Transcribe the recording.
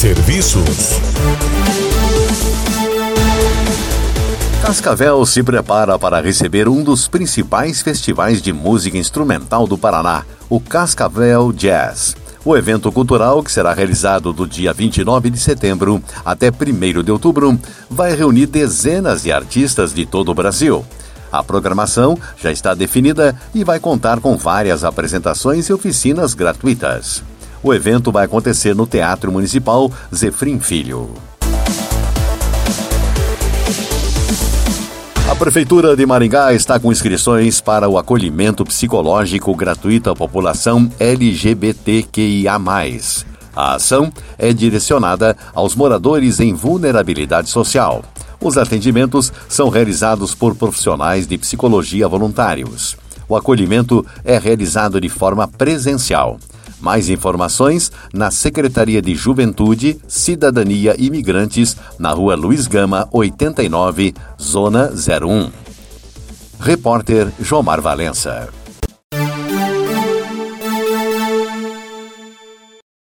Serviços. Cascavel se prepara para receber um dos principais festivais de música instrumental do Paraná, o Cascavel Jazz. O evento cultural, que será realizado do dia 29 de setembro até 1º de outubro, vai reunir dezenas de artistas de todo o Brasil. A programação já está definida e vai contar com várias apresentações e oficinas gratuitas. O evento vai acontecer no Teatro Municipal Zefrim Filho. A Prefeitura de Maringá está com inscrições para o acolhimento psicológico gratuito à população LGBTQIA+. A ação é direcionada aos moradores em vulnerabilidade social. Os atendimentos são realizados por profissionais de psicologia voluntários. O acolhimento é realizado de forma presencial. Mais informações na Secretaria de Juventude, Cidadania e Imigrantes, na Rua Luiz Gama, 89, Zona 01. Repórter Jomar Valença.